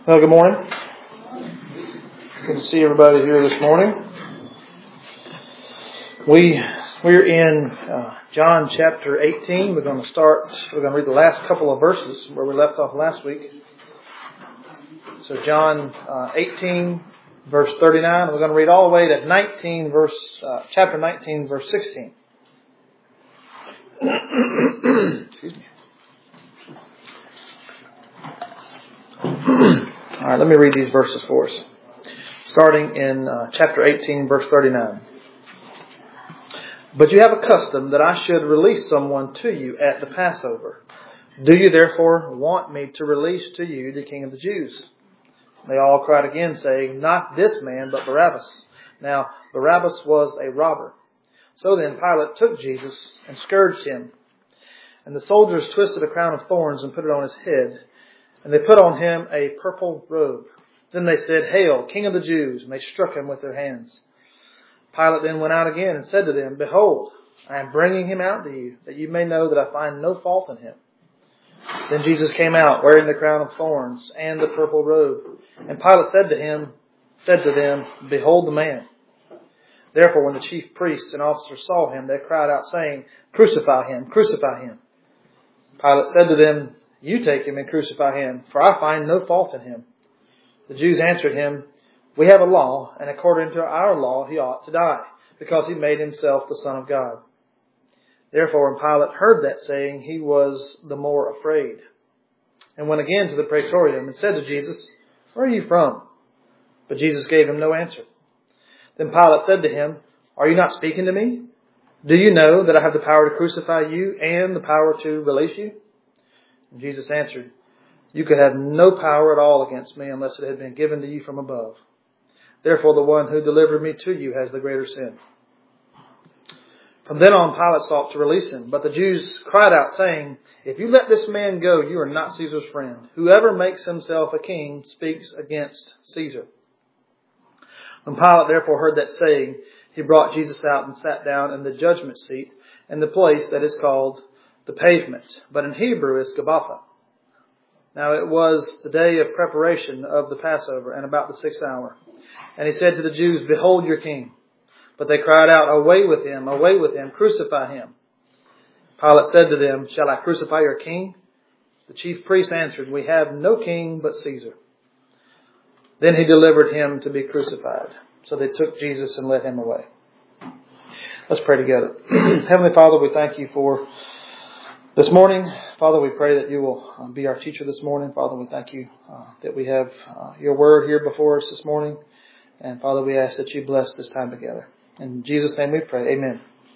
Well, good morning. Good to see everybody here this morning. We're in John chapter 18. We're going to read the last couple of verses where we left off last week. So John 18, verse 39. We're going to read all the way to chapter 19, verse 16. Excuse me. All right, let me read these verses for us. Starting in chapter 18, verse 39. But you have a custom that I should release someone to you at the Passover. Do you therefore want me to release to you the King of the Jews? They all cried again, saying, Not this man, but Barabbas. Now Barabbas was a robber. So then Pilate took Jesus and scourged him. And the soldiers twisted a crown of thorns and put it on his head. And they put on him a purple robe. Then they said, Hail, King of the Jews! And they struck him with their hands. Pilate then went out again and said to them, Behold, I am bringing him out to you, that you may know that I find no fault in him. Then Jesus came out, wearing the crown of thorns and the purple robe. And Pilate said to them, Behold the man. Therefore, when the chief priests and officers saw him, they cried out, saying, Crucify him, crucify him. Pilate said to them, You take him and crucify him, for I find no fault in him. The Jews answered him, We have a law, and according to our law he ought to die, because he made himself the Son of God. Therefore, when Pilate heard that saying, he was the more afraid, and went again to the praetorium and said to Jesus, Where are you from? But Jesus gave him no answer. Then Pilate said to him, Are you not speaking to me? Do you know that I have the power to crucify you and the power to release you? And Jesus answered, You could have no power at all against me unless it had been given to you from above. Therefore, the one who delivered me to you has the greater sin. From then on, Pilate sought to release him. But the Jews cried out, saying, If you let this man go, you are not Caesar's friend. Whoever makes himself a king speaks against Caesar. When Pilate therefore heard that saying, he brought Jesus out and sat down in the judgment seat in the place that is called the Pavement, but in Hebrew is Gabbatha. Now it was the day of preparation of the Passover, and about the 6th hour. And he said to the Jews, Behold your king. But they cried out, away with him, crucify him. Pilate said to them, Shall I crucify your king? The chief priests answered, We have no king but Caesar. Then he delivered him to be crucified. So they took Jesus and led him away. Let's pray together. Heavenly Father, we thank you for this morning. Father, we pray that you will be our teacher this morning. Father, we thank you that we have your word here before us this morning. And Father, we ask that you bless this time together. In Jesus' name we pray. Amen.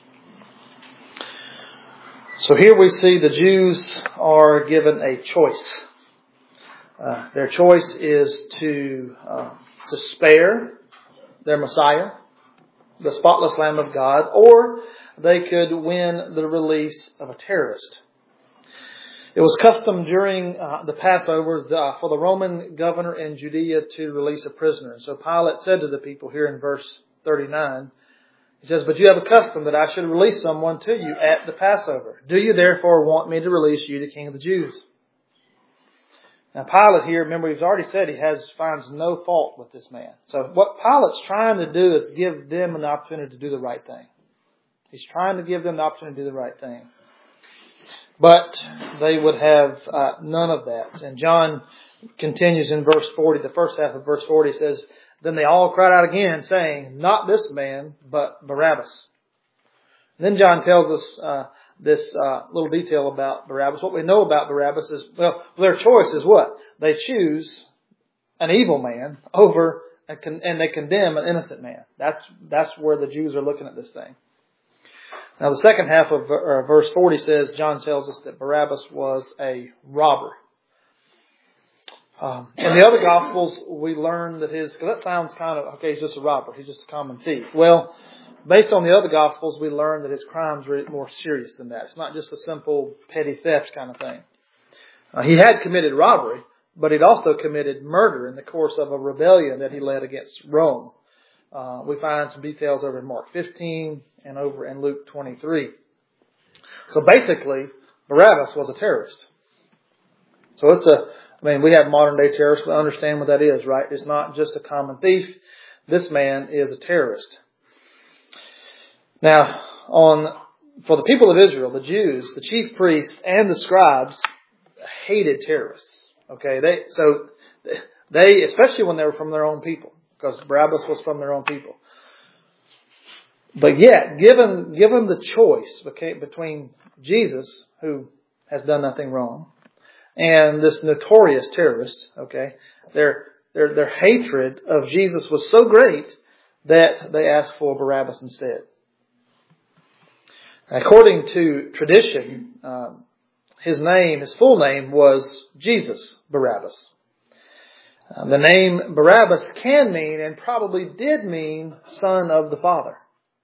So here we see the Jews are given a choice. Their choice is to spare their Messiah, the spotless Lamb of God, or they could win the release of a terrorist. It was custom during the Passover for the Roman governor in Judea to release a prisoner. So Pilate said to the people here in verse 39, he says, But you have a custom that I should release someone to you at the Passover. Do you therefore want me to release you, the King of the Jews? Now Pilate here, remember he's already said he finds no fault with this man. So what Pilate's trying to do is give them an opportunity to do the right thing. He's trying to give them the opportunity to do the right thing. But they would have none of that. And John continues in verse 40, the first half of verse 40 says, Then they all cried out again, saying, Not this man, but Barabbas. And then John tells us this little detail about Barabbas. What we know about Barabbas is, their choice is what? They choose an evil man over, and they condemn an innocent man. That's where the Jews are looking at this thing. Now the second half of verse 40 says, John tells us that Barabbas was a robber. In the other Gospels, we learn that because that sounds kind of, he's just a robber, he's just a common thief. Well, based on the other Gospels, we learn that his crimes were more serious than that. It's not just a simple petty theft kind of thing. He had committed robbery, but he'd also committed murder in the course of a rebellion that he led against Rome. We find some details over in Mark 15 and over in Luke 23. So basically, Barabbas was a terrorist. So it's I mean, we have modern day terrorists. We understand what that is, right? It's not just a common thief. This man is a terrorist. Now, for the people of Israel, the Jews, the chief priests, and the scribes hated terrorists. Okay, they especially when they were from their own people, because Barabbas was from their own people. But yet, given the choice between Jesus, who has done nothing wrong, and this notorious terrorist, okay, their hatred of Jesus was so great that they asked for Barabbas instead. According to tradition, his full name was Jesus Barabbas. The name Barabbas can mean, and probably did mean, son of the Father.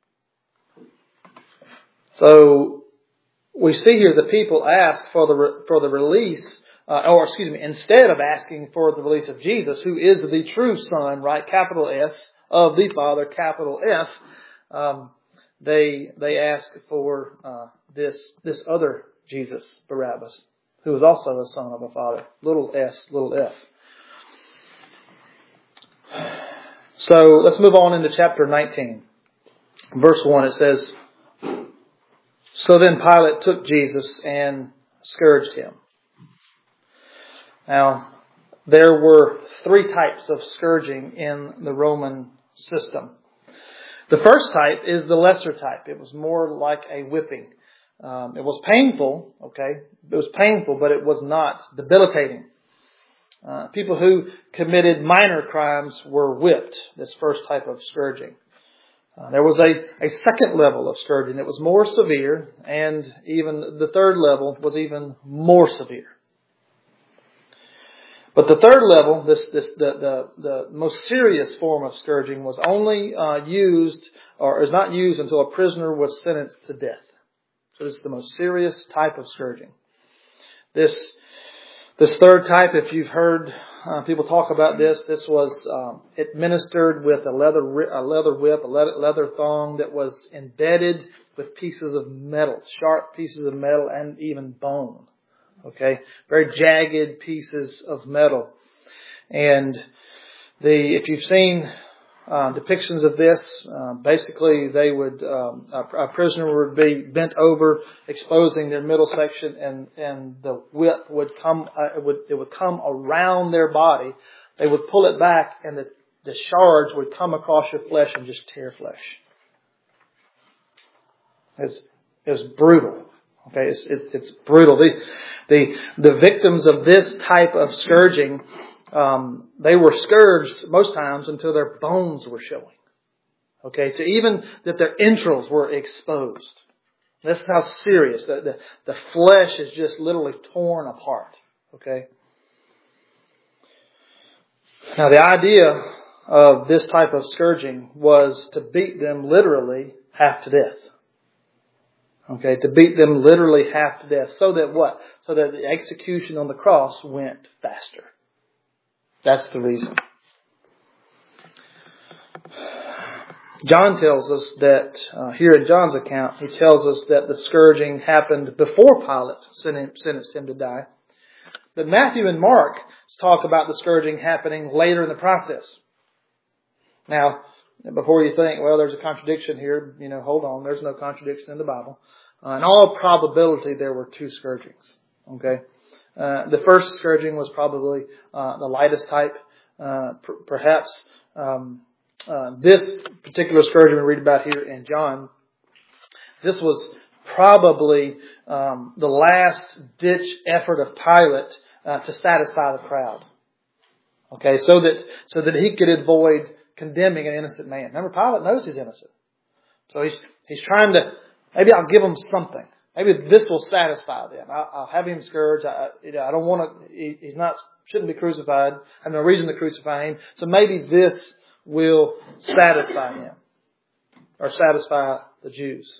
So we see here the people ask for the release, instead of asking for the release of Jesus, who is the true Son, right, capital S, of the Father, capital F. They ask for this other Jesus, Barabbas, who is also the son of the Father, little s, little f. So let's move on into chapter 19. Verse 1, it says, "So then Pilate took Jesus and scourged him." Now, there were 3 types of scourging in the Roman system. The first type is the lesser type. It was more like a whipping. It was painful, okay? It was painful, but it was not debilitating. People who committed minor crimes were whipped, this first type of scourging. There was a second level of scourging. It was more severe, and even the third level was even more severe. But the third level, the most serious form of scourging, was only used, or is not used until a prisoner was sentenced to death. So this is the most serious type of scourging. This third type, if you've heard people talk about this was administered with a leather whip, a leather thong that was embedded with pieces of metal, sharp pieces of metal, and even bone. Okay, very jagged pieces of metal. And if you've seen depictions of this, basically they would a prisoner would be bent over, exposing their middle section, and the whip would come. It would come around their body. They would pull it back, and the shards would come across your flesh and just tear flesh. It's brutal. Okay, it's brutal. The victims of this type of scourging, they were scourged most times until their bones were showing. Okay, to even that their entrails were exposed. This is how serious the flesh is just literally torn apart. Okay. Now the idea of this type of scourging was to beat them literally half to death. Okay, to beat them literally half to death. So that what? So that the execution on the cross went faster. That's the reason. John tells us that, here in John's account, he tells us that the scourging happened before Pilate sentenced him to die. But Matthew and Mark talk about the scourging happening later in the process. Now, before you think, well, there's a contradiction here, hold on, there's no contradiction in the Bible. In all probability, there were 2 scourgings. Okay, the first scourging was probably the lightest type. Perhaps this particular scourging we read about here in John, this was probably the last ditch effort of Pilate to satisfy the crowd. Okay, so that he could avoid condemning an innocent man. Remember, Pilate knows he's innocent. So he's trying to, maybe I'll give him something. Maybe this will satisfy them. I'll have him scourged. I don't want to, shouldn't be crucified. I have no reason to crucify him. So maybe this will satisfy him. Or satisfy the Jews.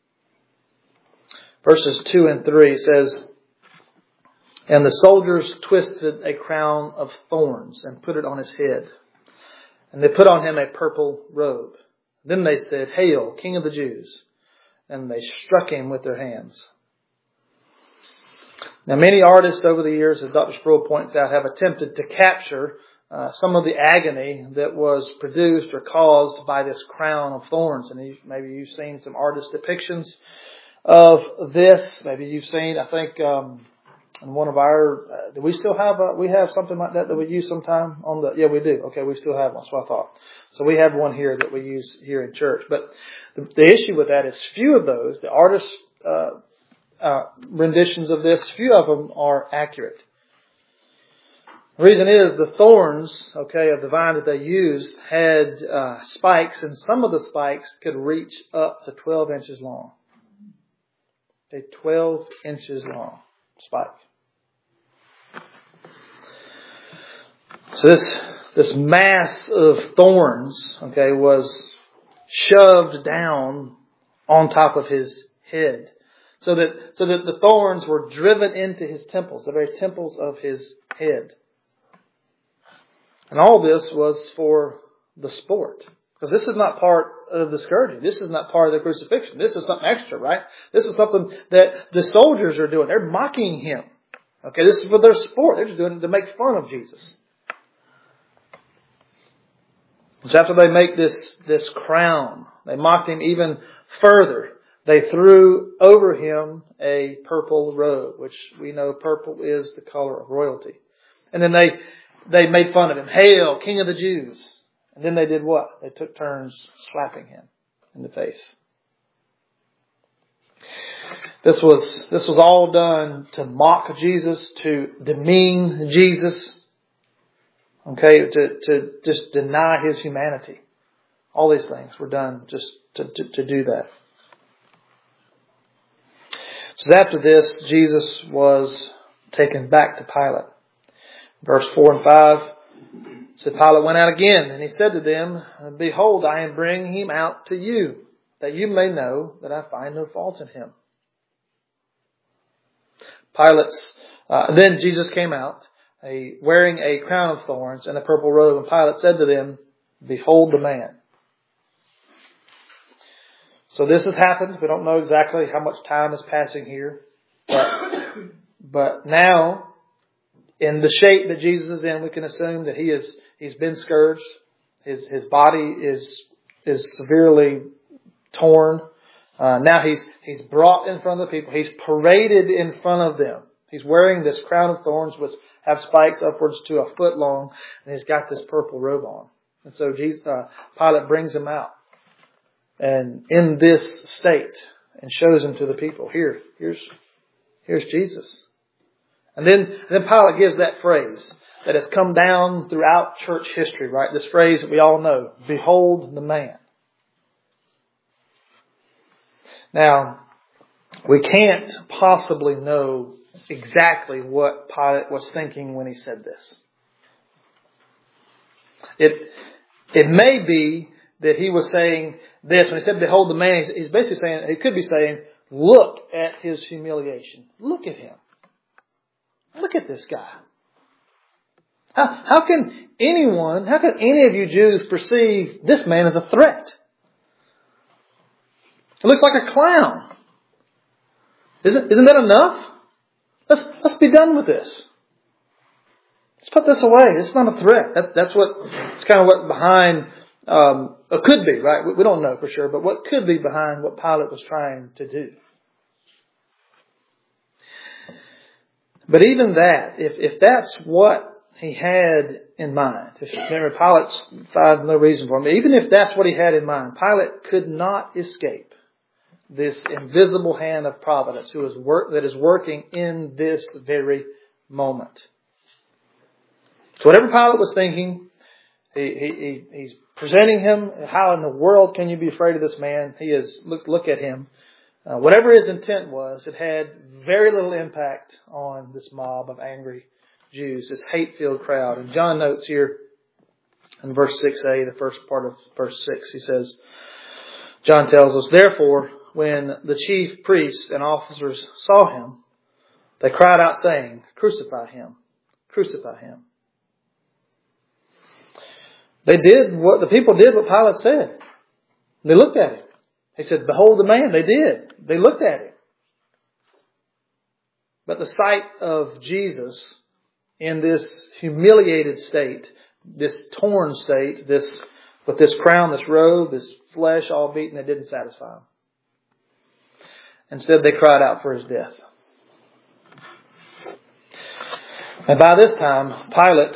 Verses 2 and 3 says, "And the soldiers twisted a crown of thorns and put it on his head. And they put on him a purple robe. Then they said, 'Hail, King of the Jews!' And they struck him with their hands." Now, many artists over the years, as Dr. Sproul points out, have attempted to capture some of the agony that was produced or caused by this crown of thorns. And maybe you've seen some artist depictions of this. Maybe you've seen, I think, in one of our, do we still have, we have something like that we use sometime on the, yeah, we do. Okay, we still have one. That's what I thought. So we have one here that we use here in church. But the issue with that is few of those, the artists, renditions of this, few of them are accurate. The reason is the thorns, okay, of the vine that they used had spikes, and some of the spikes could reach up to 12 inches long. A 12 inches long spike. So this mass of thorns, okay, was shoved down on top of his head. So that the thorns were driven into his temples, the very temples of his head. And all this was for the sport. Because this is not part of the scourging. This is not part of the crucifixion. This is something extra, right? This is something that the soldiers are doing. They're mocking him. Okay, this is for their sport. They're just doing it to make fun of Jesus. So after they make this crown, they mocked him even further. They threw over him a purple robe, which we know purple is the color of royalty. And then they made fun of him. Hail, King of the Jews. And then they did what? They took turns slapping him in the face. This was all done to mock Jesus, to demean Jesus. Okay, to just deny his humanity. All these things were done just to do that. So after this, Jesus was taken back to Pilate. Verse 4 and 5. So Pilate went out again, and he said to them, Behold, I am bringing him out to you, that you may know that I find no fault in him. Then Jesus came out, wearing a crown of thorns and a purple robe, and Pilate said to them, Behold the man. So this has happened. We don't know exactly how much time is passing here. But now, in the shape that Jesus is in, we can assume that he's been scourged. His body is severely torn. Now he's brought in front of the people. He's paraded in front of them. He's wearing this crown of thorns, which have spikes upwards to a foot long, and he's got this purple robe on. And so Pilate brings him out, and in this state, and shows him to the people. Here's Jesus. And then Pilate gives that phrase that has come down throughout church history, right? This phrase that we all know, Behold the man. Now, we can't possibly know exactly what Pilate was thinking when he said this. It may be that he was saying this. When he said, Behold the man, he's basically saying, he could be saying, look at his humiliation. Look at him. Look at this guy. How can any of you Jews perceive this man as a threat? He looks like a clown. Isn't that enough? Let's be done with this. Let's put this away. It's not a threat. It's kind of what behind, it could be, right? We don't know for sure, but what could be behind what Pilate was trying to do. But even that, if that's what he had in mind, remember Pilate finds no reason for him, even if that's what he had in mind, Pilate could not escape this invisible hand of providence that is working in this very moment. So whatever Pilate was thinking, he's presenting him. How in the world can you be afraid of this man? He is, look at him. Whatever his intent was, it had very little impact on this mob of angry Jews, this hate-filled crowd. And John notes here in verse 6a, the first part of verse 6, he says, John tells us, Therefore, when the chief priests and officers saw him, they cried out saying, Crucify him, crucify him. The people did what Pilate said. They looked at him. He said, Behold the man. They did. They looked at him. But the sight of Jesus in this humiliated state, this torn state, with this crown, this robe, this flesh all beaten, it didn't satisfy them. Instead, they cried out for his death. And by this time, Pilate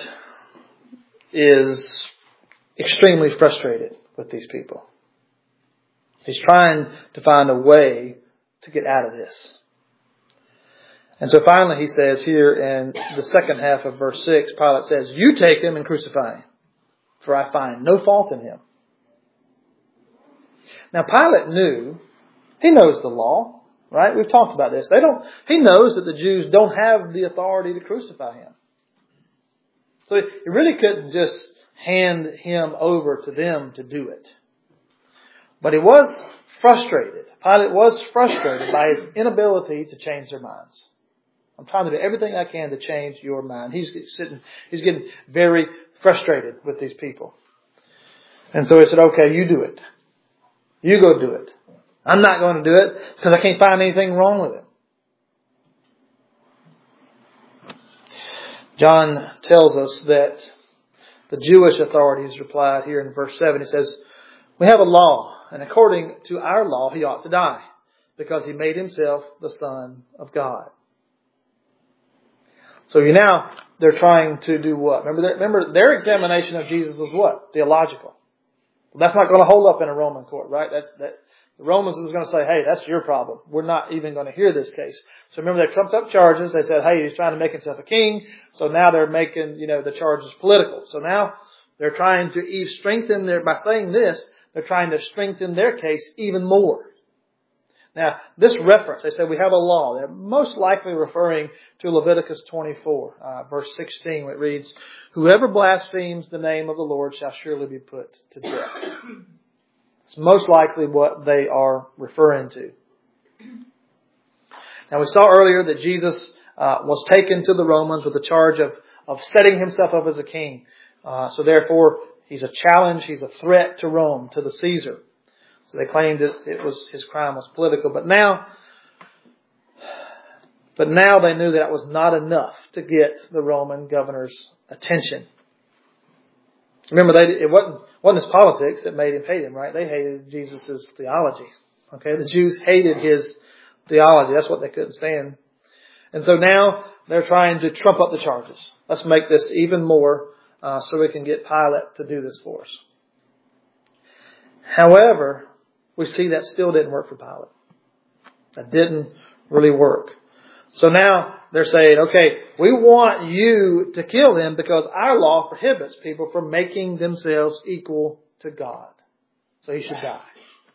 is extremely frustrated with these people. He's trying to find a way to get out of this. And so finally he says here in the second half of verse 6, Pilate says, "You take him and crucify him, for I find no fault in him." Now Pilate he knows the law, right? We've talked about this. He knows that the Jews don't have the authority to crucify him. So he really couldn't just hand him over to them to do it. But he was frustrated. Pilate was frustrated by his inability to change their minds. I'm trying to do everything I can to change your mind. He's getting very frustrated with these people. And so he said, "Okay, you do it. You go do it. I'm not going to do it because I can't find anything wrong with him." John tells us that the Jewish authorities replied here in verse 7. He says, "We have a law, and according to our law, he ought to die, because he made himself the Son of God." So they're trying to do what? Remember their examination of Jesus was what? Theological. Well, that's not going to hold up in a Roman court, right? The Romans is going to say, "Hey, that's your problem. We're not even going to hear this case." So remember, they trumped up charges. They said, "Hey, he's trying to make himself a king." So now they're making, the charges political. So now they're trying to strengthen by saying this, they're trying to strengthen their case even more. Now, this reference, they said we have a law. They're most likely referring to Leviticus 24, verse 16, where it reads, "Whoever blasphemes the name of the Lord shall surely be put to death." It's most likely what they are referring to. Now, we saw earlier that Jesus was taken to the Romans with the charge of setting himself up as a king. So therefore, he's a challenge, he's a threat to Rome, to the Caesar. So they claimed that his crime was political. But now they knew that was not enough to get the Roman governor's attention. Remember, it wasn't his politics that made him hate him, right? They hated Jesus' theology. Okay, the Jews hated his theology. That's what they couldn't stand. And so now they're trying to trump up the charges. Let's make this even more so we can get Pilate to do this for us. However, we see that still didn't work for Pilate. That didn't really work. So now they're saying, "Okay, we want you to kill him because our law prohibits people from making themselves equal to God. So he should die.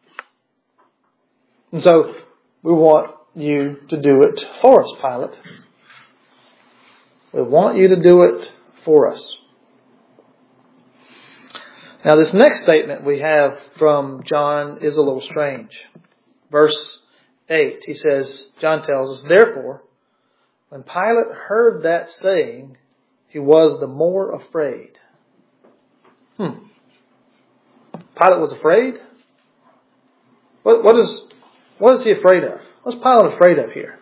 And so we want you to do it for us, Pilate. We want you to do it for us." Now this next statement we have from John is a little strange. Verse 8, he says, John tells us, "Therefore, when Pilate heard that saying, he was the more afraid." Pilate was afraid? What is he afraid of? What's Pilate afraid of here?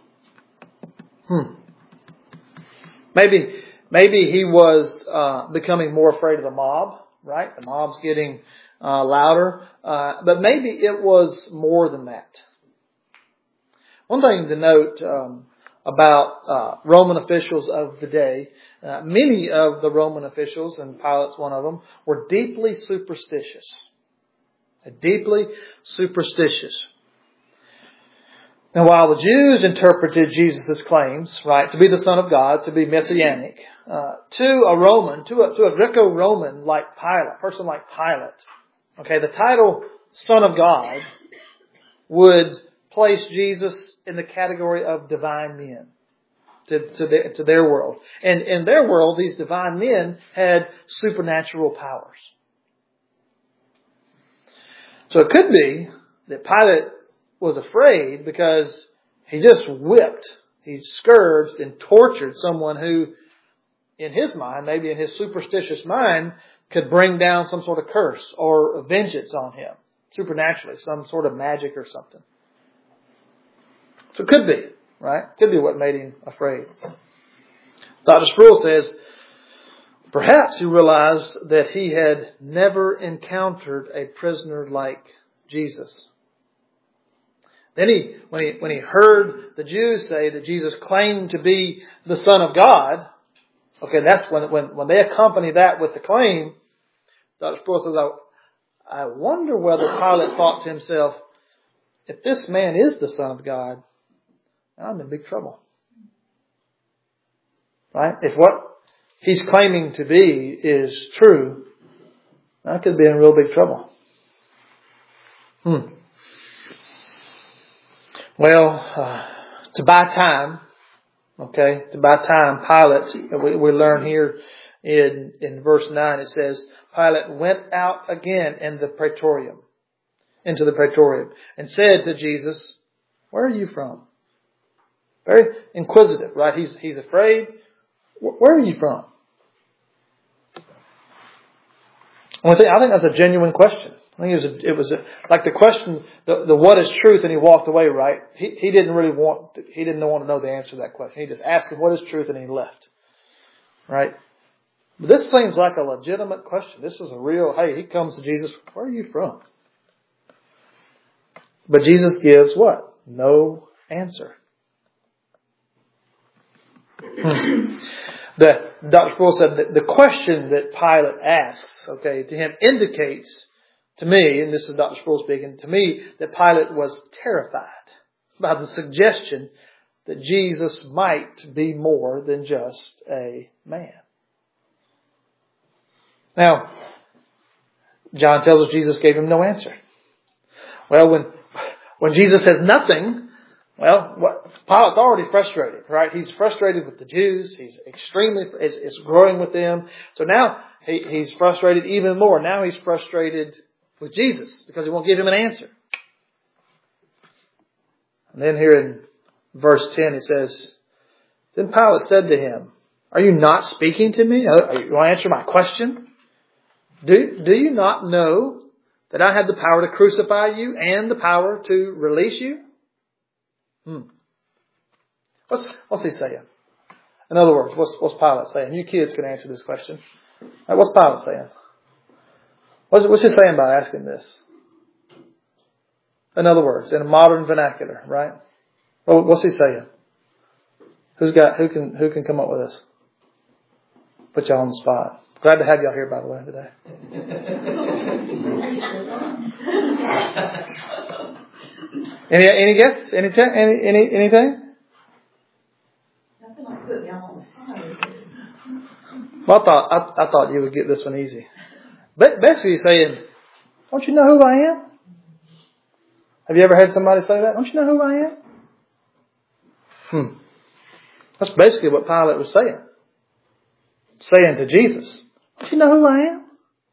Maybe he was becoming more afraid of the mob. Right? The mob's getting louder. But maybe it was more than that. One thing to note about Roman officials of the day, many of the Roman officials, and Pilate's one of them, were deeply superstitious. Deeply superstitious. Now, while the Jews interpreted Jesus' claims, right, to be the Son of God, to be messianic, to a Greco-Roman like Pilate, person like Pilate, okay, the title Son of God would place Jesus in the category of divine men to their world. And in their world, these divine men had supernatural powers. So it could be that Pilate was afraid because he just whipped, he scourged and tortured someone who, in his mind, maybe in his superstitious mind, could bring down some sort of curse or vengeance on him, supernaturally, some sort of magic or something. So it could be. right? Could be what made him afraid. Dr. Sproul says, perhaps he realized that he had never encountered a prisoner like Jesus. Then when he heard the Jews say that Jesus claimed to be the Son of God, okay, that's when they accompany that with the claim, Dr. Sproul says, I wonder whether Pilate thought to himself, if this man is the Son of God, I'm in big trouble. Right? If what he's claiming to be is true, I could be in real big trouble. Well, to buy time, Pilate, we learn here in verse 9, it says, Pilate went out again into the praetorium, and said to Jesus, where are you from? Very inquisitive, right? He's afraid. Where are you from? I think that's a genuine question. I think it was like the question, the what is truth, and he walked away, right? He didn't want to know the answer to that question. He just asked him what is truth, and he left. Right? But this seems like a legitimate question. This is a real, hey, he comes to Jesus, where are you from? But Jesus gives what? No answer. Dr. Sproul said that the question that Pilate asks, to him indicates to me, and this is Dr. Sproul speaking, to me that Pilate was terrified by the suggestion that Jesus might be more than just a man. Now, John tells us Jesus gave him no answer. Well, when Jesus says nothing, Pilate's already frustrated, right? He's frustrated with the Jews. He's it's growing with them. So now he's frustrated even more. Now he's frustrated with Jesus because he won't give him an answer. And then here in verse 10 it says, then Pilate said to him, are you not speaking to me? You want to answer my question? Do you not know that I had the power to crucify you and the power to release you? What's he saying? In other words, what's Pilate saying? You kids can answer this question. What's Pilate saying? What's he saying by asking this? In other words, in a modern vernacular, right? What's he saying? Who can come up with this? Put y'all on the spot. Glad to have y'all here, by the way, today. Any guesses? Anything? Nothing like putting y'all on the spot. Well, I thought you would get this one easy. But basically he's saying, don't you know who I am? Have you ever heard somebody say that? Don't you know who I am? That's basically what Pilate was saying. Saying to Jesus, don't you know who I am?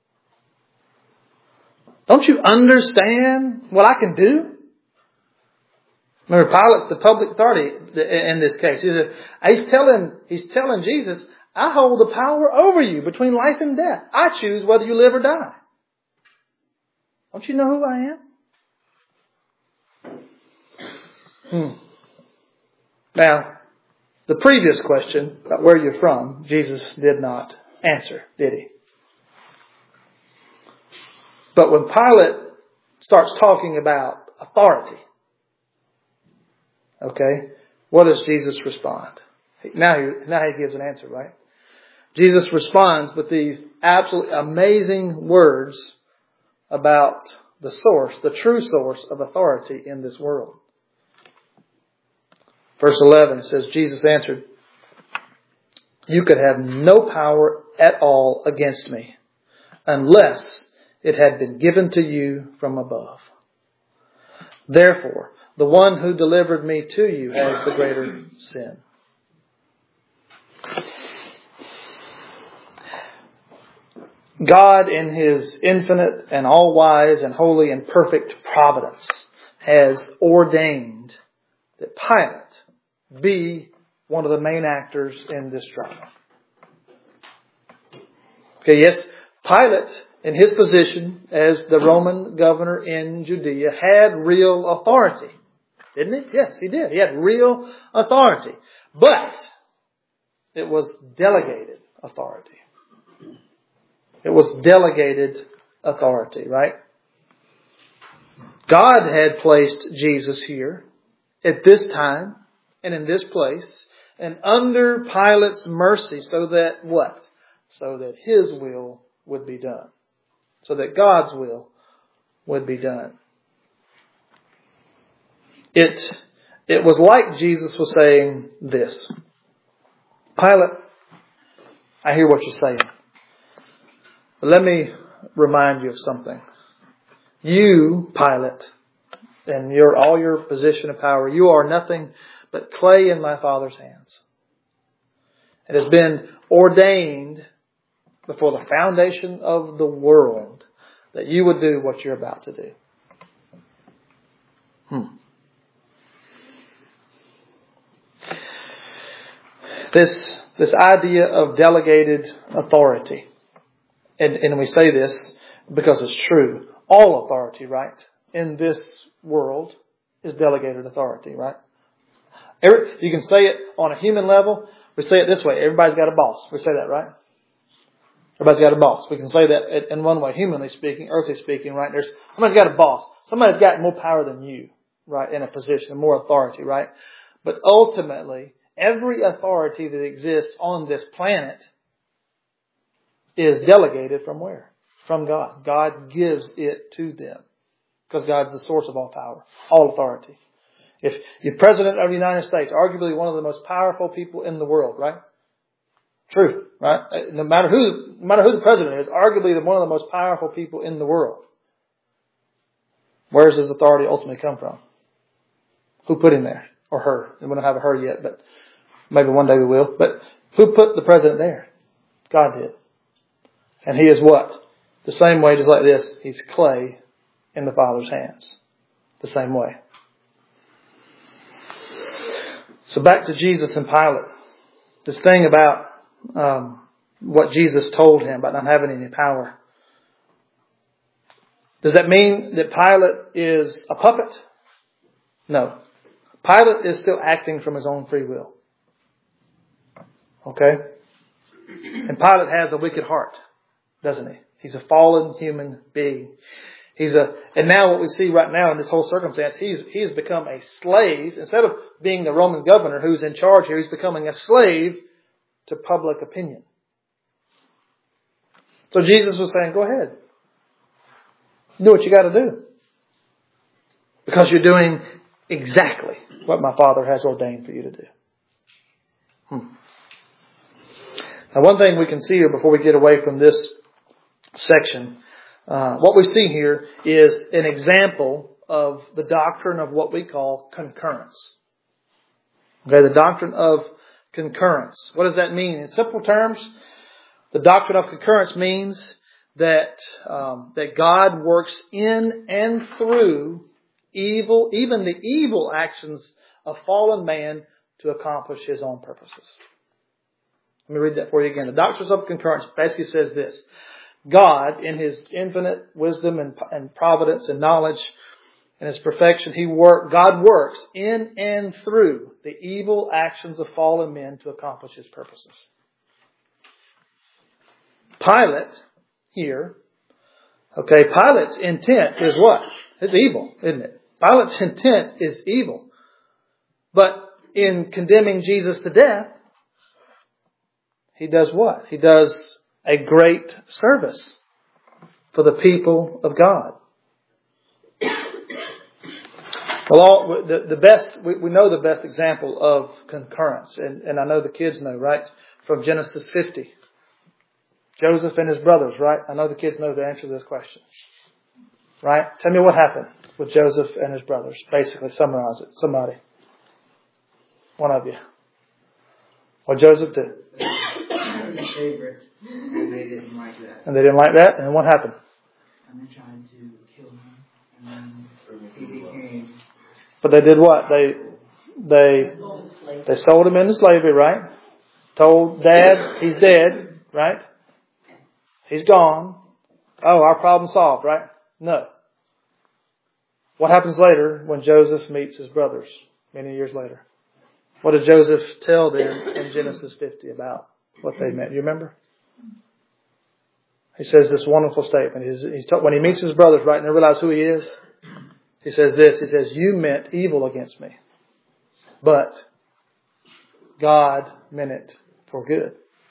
Don't you understand what I can do? Remember, Pilate's the public authority in this case. He's telling Jesus, I hold the power over you between life and death. I choose whether you live or die. Don't you know who I am? Now, the previous question about where you're from, Jesus did not answer, did he? But when Pilate starts talking about authority, what does Jesus respond? Now he gives an answer, right? Jesus responds with these absolutely amazing words about the source, the true source of authority in this world. Verse 11 says, Jesus answered, you could have no power at all against me unless it had been given to you from above. Therefore, the one who delivered me to you has the greater sin. God, in His infinite and all-wise and holy and perfect providence, has ordained that Pilate be one of the main actors in this drama. Yes, Pilate, in his position as the Roman governor in Judea, had real authority. Didn't he? Yes, he did. He had real authority. But it was delegated authority. It was delegated authority, right? God had placed Jesus here at this time and in this place and under Pilate's mercy so that what? So that His will would be done. So that God's will would be done. It was like Jesus was saying this. Pilate, I hear what you're saying. But let me remind you of something. You, Pilate, and all your position of power, you are nothing but clay in my Father's hands. It has been ordained before the foundation of the world that you would do what you're about to do. This idea of delegated authority, and we say this because it's true. All authority, right, in this world is delegated authority, right? You can say it on a human level. We say it this way. Everybody's got a boss. We say that, right? Everybody's got a boss. We can say that in one way, humanly speaking, earthly speaking, right? Somebody's got a boss. Somebody's got more power than you, right, in a position, more authority, right? But ultimately, every authority that exists on this planet is delegated from where? From God. God gives it to them. Because God's the source of all power, all authority. If you're President of the United States, arguably one of the most powerful people in the world, right? True, right? No matter who the president is, arguably one of the most powerful people in the world. Where does his authority ultimately come from? Who put him there? Or her? We don't have a her yet, but maybe one day we will. But who put the president there? God did. And he is what? The same way, just like this, he's clay in the Father's hands. The same way. So back to Jesus and Pilate. This thing about what Jesus told him about not having any power. Does that mean that Pilate is a puppet? No. Pilate is still acting from his own free will. Okay? And Pilate has a wicked heart, doesn't he? He's a fallen human being. And now what we see right now in this whole circumstance, he's become a slave. Instead of being the Roman governor who's in charge here, he's becoming a slave to public opinion. So Jesus was saying, go ahead. Do what you got to do. Because you're doing exactly what my Father has ordained for you to do. Now one thing we can see here before we get away from this section, what we see here is an example of the doctrine of what we call concurrence. Okay, the doctrine of concurrence. What does that mean? In simple terms, the doctrine of concurrence means that God works in and through evil, even the evil actions of fallen man, to accomplish His own purposes. Let me read that for you again. The doctrine of concurrence basically says this. God, in His infinite wisdom and providence and knowledge and His perfection, God works in and through the evil actions of fallen men to accomplish His purposes. Pilate here, Pilate's intent is what? It's evil, isn't it? Pilate's intent is evil. But in condemning Jesus to death, he does what? He does a great service for the people of God. Well, we know the best example of concurrence, and I know the kids know, right? From Genesis 50. Joseph and his brothers, right? I know the kids know the answer to this question. Right? Tell me what happened with Joseph and his brothers. Basically, summarize it. Somebody. One of you. What Joseph did. Favorite, and they didn't like that. And they didn't like that? And what happened? And they tried to kill him. And then he became... But they did what? They sold him into slavery, right? Told Dad he's dead, right? He's gone. Oh, our problem solved, right? No. What happens later when Joseph meets his brothers many years later? What did Joseph tell them in Genesis 50 about what they meant? You remember? He says this wonderful statement. When he meets his brothers, right, and they realize who he is, he says this. He says, "You meant evil against me, but God meant it for good."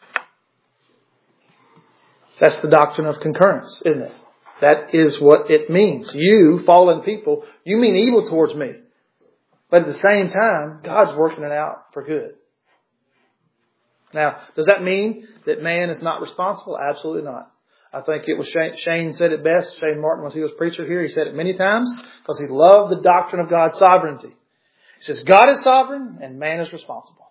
That's the doctrine of concurrence, isn't it? That is what it means. You, fallen people, you mean evil towards me. But at the same time, God's working it out for good. Now, does that mean that man is not responsible? Absolutely not. I think it was Shane said it best. Shane Martin, when he was preacher here, he said it many times because he loved the doctrine of God's sovereignty. He says, God is sovereign and man is responsible.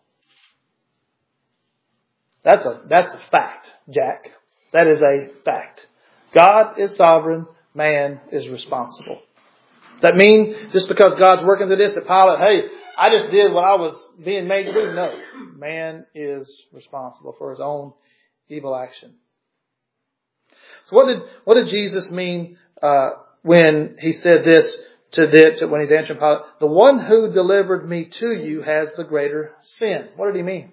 That's a fact, Jack. That is a fact. God is sovereign, man is responsible. Does that mean just because God's working through this, that Pilate, hey, I just did what I was being made to do? No. Man is responsible for his own evil action. So what did Jesus mean when he said this when he's answering Pilate? The one who delivered me to you has the greater sin. What did he mean?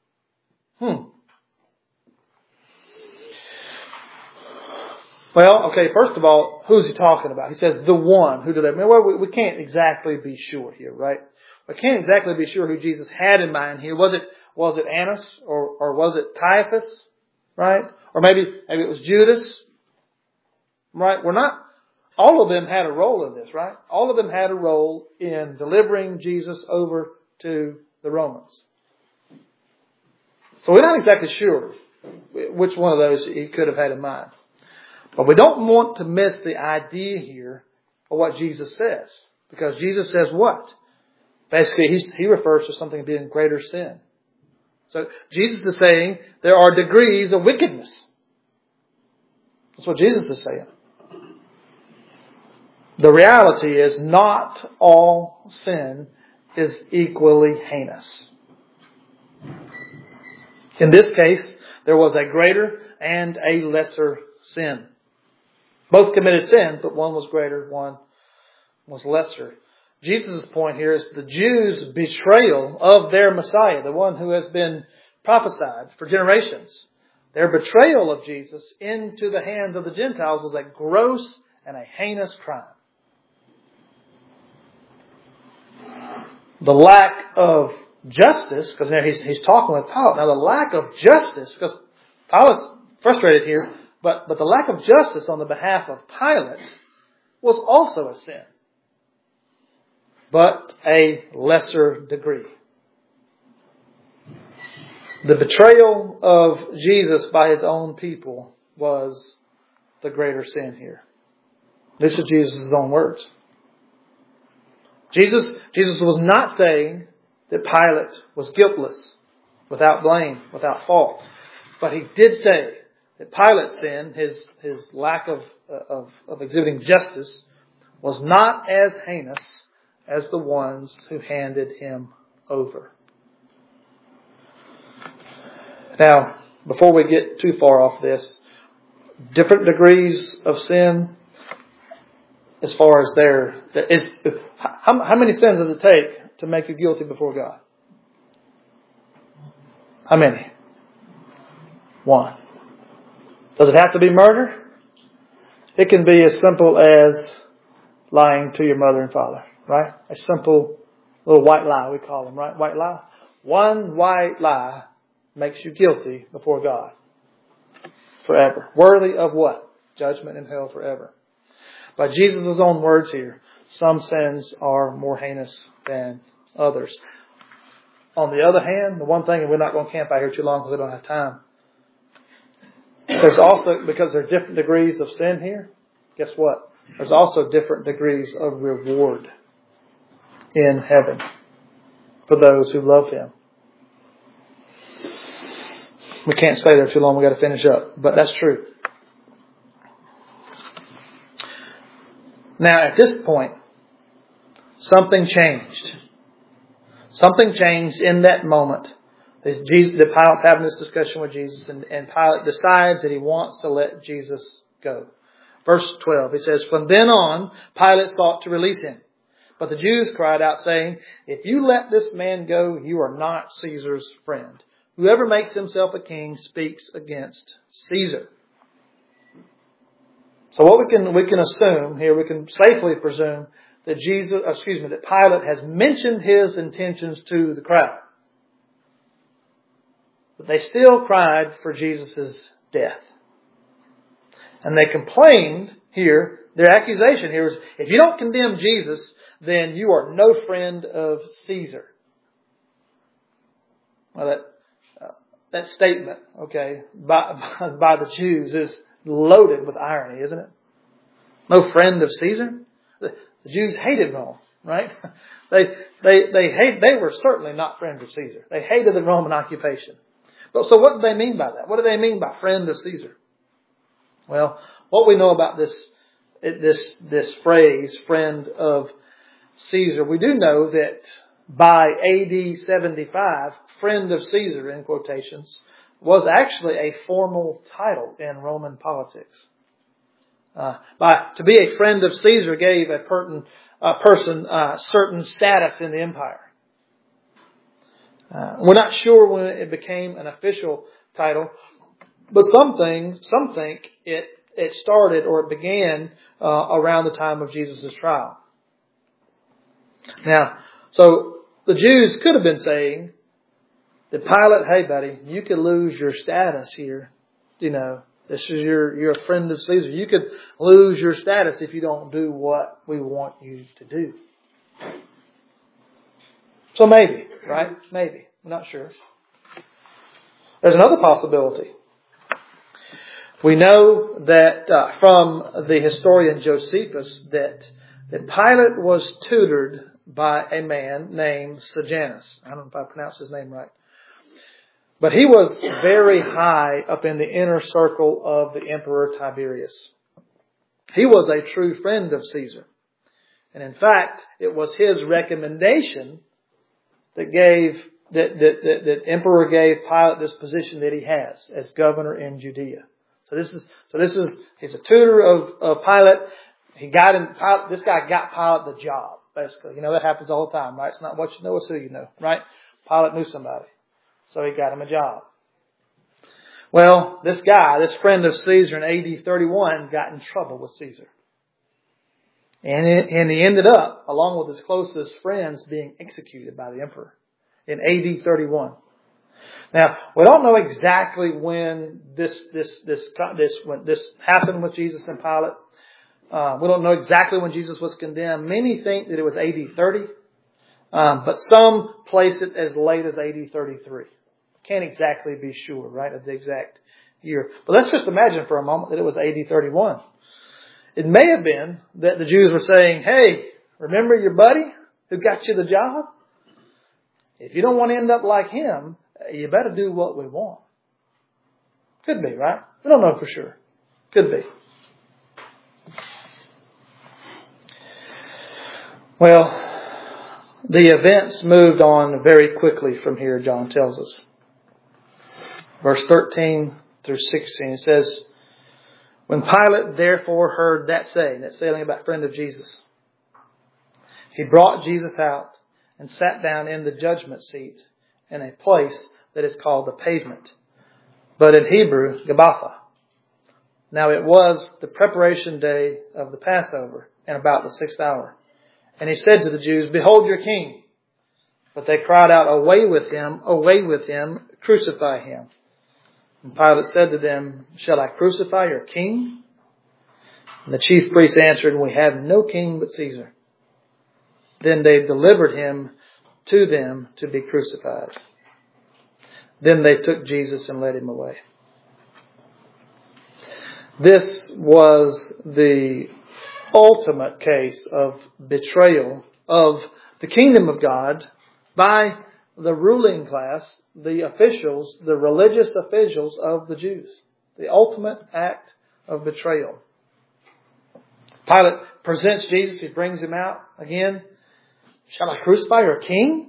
Well, okay, first of all, who's he talking about? He says, the one who delivered me. Well, we can't exactly be sure here, right? We can't exactly be sure who Jesus had in mind here. Was it Annas or was it Caiaphas, right? Or maybe it was Judas, right? All of them had a role in this, right? All of them had a role in delivering Jesus over to the Romans. So we're not exactly sure which one of those he could have had in mind. But we don't want to miss the idea here of what Jesus says. Because Jesus says what? Basically, he refers to something being greater sin. So Jesus is saying there are degrees of wickedness. That's what Jesus is saying. The reality is not all sin is equally heinous. In this case, there was a greater and a lesser sin. Both committed sin, but one was greater, one was lesser. Jesus' point here is the Jews' betrayal of their Messiah, the one who has been prophesied for generations. Their betrayal of Jesus into the hands of the Gentiles was a gross and a heinous crime. The lack of justice, because now he's talking with Pilate. Now the lack of justice, because Pilate's frustrated here, but the lack of justice on the behalf of Pilate was also a sin. But a lesser degree. The betrayal of Jesus by his own people was the greater sin here. This is Jesus' own words. Jesus was not saying that Pilate was guiltless, without blame, without fault. But he did say that Pilate's sin, his lack of exhibiting justice, was not as heinous as the ones who handed him over. Now, before we get too far off this, different degrees of sin, as far as how many sins does it take to make you guilty before God? How many? One. Does it have to be murder? It can be as simple as lying to your mother and father, right? A simple little white lie, we call them, right? White lie. One white lie makes you guilty before God. Forever. Worthy of what? Judgment in hell forever. By Jesus' own words here, some sins are more heinous than others. On the other hand, the one thing, and we're not going to camp out here too long because we don't have time. There's also, because there are different degrees of sin here, guess what? There's also different degrees of reward in heaven for those who love Him. We can't stay there too long. We've got to finish up. But that's true. Now, at this point, something changed. Something changed in that moment. That Pilate's having this discussion with Jesus, and Pilate decides that he wants to let Jesus go. Verse 12, he says, "From then on, Pilate sought to release him. But the Jews cried out, saying, 'If you let this man go, you are not Caesar's friend. Whoever makes himself a king speaks against Caesar.'" So what we can assume here, we can safely presume that that Pilate has mentioned his intentions to the crowd. But they still cried for Jesus' death. And they complained here, their accusation here is, if you don't condemn Jesus, then you are no friend of Caesar. Well, that statement, okay, by the Jews is loaded with irony, isn't it? No friend of Caesar? The Jews hated Rome, right? They were certainly not friends of Caesar. They hated the Roman occupation. But so what do they mean by that? What do they mean by friend of Caesar? Well, what we know about this phrase, friend of Caesar, we do know that by AD 75, friend of Caesar, in quotations, was actually a formal title in Roman politics. To be a friend of Caesar gave a person certain status in the empire. We're not sure when it became an official title, but some think it started or it began around the time of Jesus' trial. Now, so the Jews could have been saying that Pilate, hey buddy, you could lose your status here. You know, this is you're a friend of Caesar. You could lose your status if you don't do what we want you to do. So maybe, right? Maybe. I'm not sure. There's another possibility. We know that from the historian Josephus that Pilate was tutored by a man named Sejanus. I don't know if I pronounced his name right. But he was very high up in the inner circle of the Emperor Tiberius. He was a true friend of Caesar. And in fact, it was his recommendation that Emperor gave Pilate this position that he has as governor in Judea. He's a tutor of Pilate. This guy got Pilate the job, basically. You know, that happens all the time, right? It's not what you know, it's who you know, right? Pilate knew somebody. So he got him a job. Well, this friend of Caesar in AD 31 got in trouble with Caesar. And he ended up, along with his closest friends, being executed by the emperor in AD 31. Now, we don't know exactly when this happened with Jesus and Pilate. We don't know exactly when Jesus was condemned. Many think that it was AD 30. But some place it as late as AD 33. Can't exactly be sure, right, of the exact year. But let's just imagine for a moment that it was AD 31. It may have been that the Jews were saying, hey, remember your buddy who got you the job? If you don't want to end up like him, you better do what we want. Could be, right? We don't know for sure. Could be. Well, the events moved on very quickly from here, John tells us. Verse 13 through 16, it says, "When Pilate therefore heard that saying about friend of Jesus, he brought Jesus out and sat down in the judgment seat in a place that is called the Pavement, but in Hebrew, Gabbatha. Now it was the preparation day of the Passover, and about the 6th hour. And he said to the Jews, 'Behold your king.' But they cried out, 'Away with him, crucify him.' And Pilate said to them, 'Shall I crucify your king?' And the chief priests answered, 'We have no king but Caesar.' Then they delivered him to them to be crucified. Then they took Jesus and led him away." This was the ultimate case of betrayal of the kingdom of God by the ruling class, the officials, the religious officials of the Jews. The ultimate act of betrayal. Pilate presents Jesus. He brings him out again. "Shall I crucify your king?"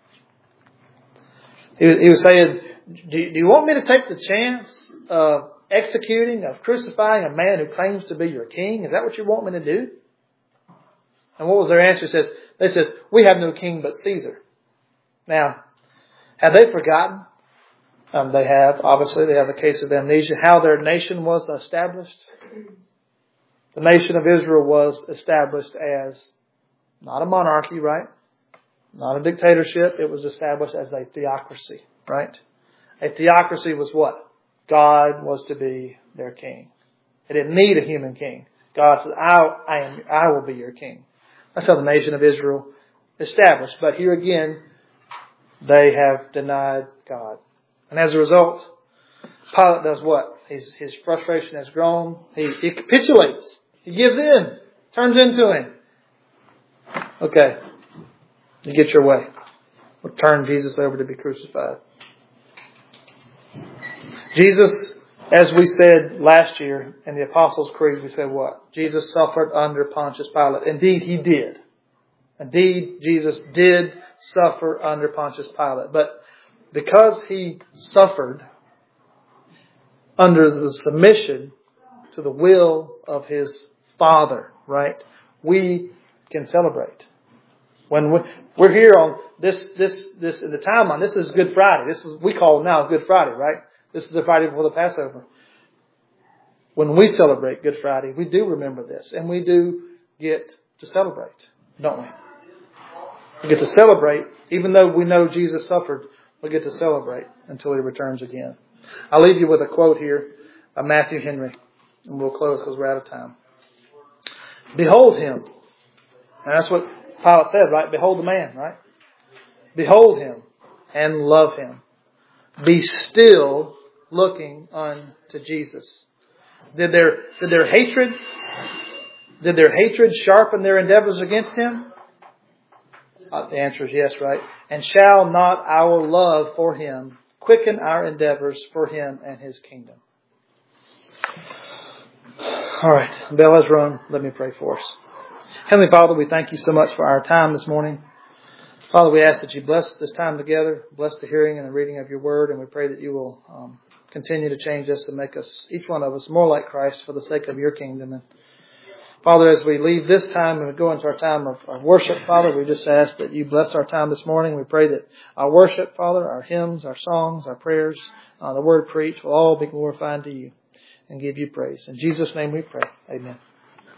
He was saying, do you want me to take the chance of executing, of crucifying a man who claims to be your king? Is that what you want me to do? And what was their answer? They said, we have no king but Caesar. Now, have they forgotten? They have. Obviously, they have a case of amnesia. How their nation was established. The nation of Israel was established as not a monarchy, right? Not a dictatorship. It was established as a theocracy, right? A theocracy was what? God was to be their king. They didn't need a human king. God said, I will be your king. That's how the nation of Israel established. But here again, they have denied God. And as a result, Pilate does what? His frustration has grown. He capitulates. He gives in. Turns into him. Okay. You get your way. We'll turn Jesus over to be crucified. Jesus, as we said last year in the Apostles' Creed, we said what? Jesus suffered under Pontius Pilate. Indeed, He did. Indeed, Jesus did suffer under Pontius Pilate. But because He suffered under the submission to the will of His Father, right? We can celebrate. When we're here on this in the timeline, this is Good Friday. We call now Good Friday, right? This is the Friday before the Passover. When we celebrate Good Friday, we do remember this. And we do get to celebrate, don't we? We get to celebrate. Even though we know Jesus suffered, we get to celebrate until He returns again. I'll leave you with a quote here of Matthew Henry. And we'll close because we're out of time. Behold Him. And that's what Pilate said, right? Behold the man, right? Behold Him and love Him. Be still looking unto Jesus. Did their hatred sharpen their endeavors against Him? The answer is yes, right? And shall not our love for Him quicken our endeavors for Him and His kingdom? All right, the bell has rung. Let me pray for us. Heavenly Father, we thank You so much for our time this morning. Father, we ask that You bless this time together, bless the hearing and the reading of Your Word, and we pray that You will continue to change us and make us, each one of us, more like Christ for the sake of Your kingdom. And Father, as we leave this time and we go into our time of worship, Father, we just ask that You bless our time this morning. We pray that our worship, Father, our hymns, our songs, our prayers, the Word preached will all be glorified to You and give You praise. In Jesus' name we pray. Amen.